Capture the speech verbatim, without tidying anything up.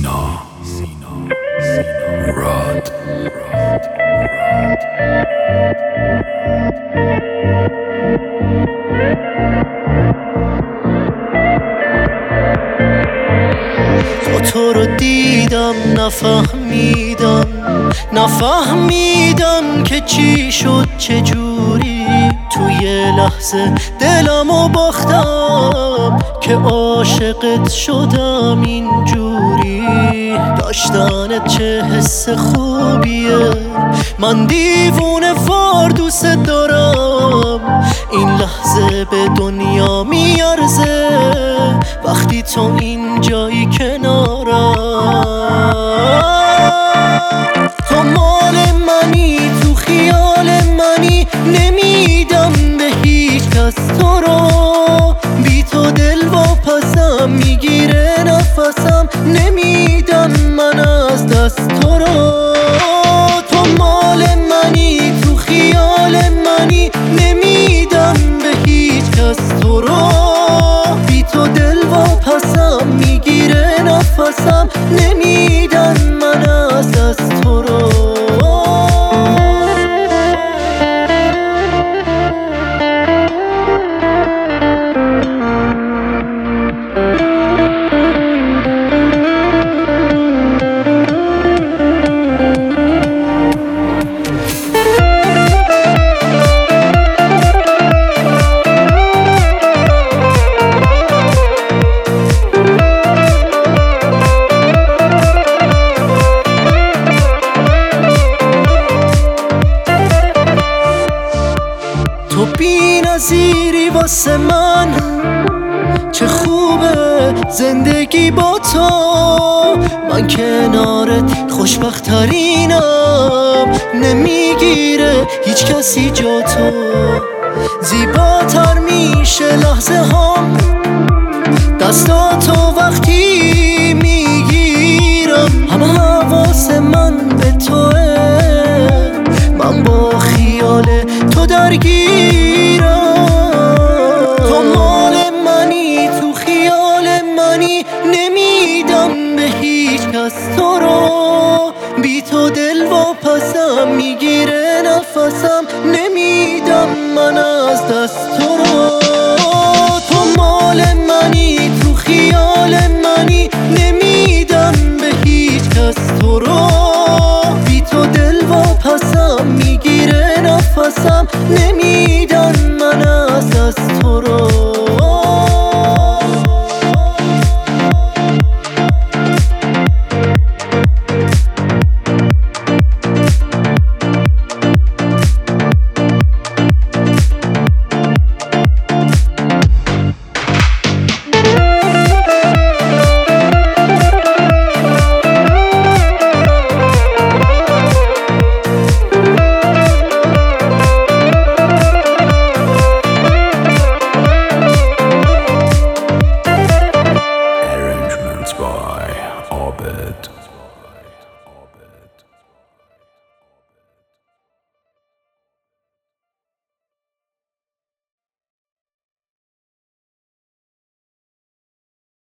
سینا راد با تو رو دیدم نفهمیدم نفهمیدم که چی شد چجوری توی لحظه دلمو باختم که عاشقت شدم اینجوری. داشتنت چه حس خوبیه، من دیوونه وار دوست دارم. این لحظه به دنیا میارزه وقتی تو اینجایی کنارم. تو مال منی، تو خیال منی، نمیدم به هیچ کس تو رو. بی تو دل واپسم میگیره نفسم، نمیدم من از دست تو رو. تو مال منی، تو خیال منی، نمیدم به هیچ کس تو رو. بی تو دل واپسم میگیره نفسم، نمیدم من از دست تو رو. تو بی‌نظیری واسه من، چه خوبه زندگی با تو. من کنارت خوشبخت‌ترینم، نمیگیره هیچ کسی جا تو. زیباتر میشه لحظه هم دستاتو وقتی میگیرم. همه حواس من به توه، من با خیال تو درگیرم. تو مال منی، تو خیال منی، نمیدم به هیچ کس تو رو. بی تو دل واپسم میگیره نفسم، نمیدم من از دست تو رو. تو مال منی، تو خیال منی، نمیدم به هیچ کس تو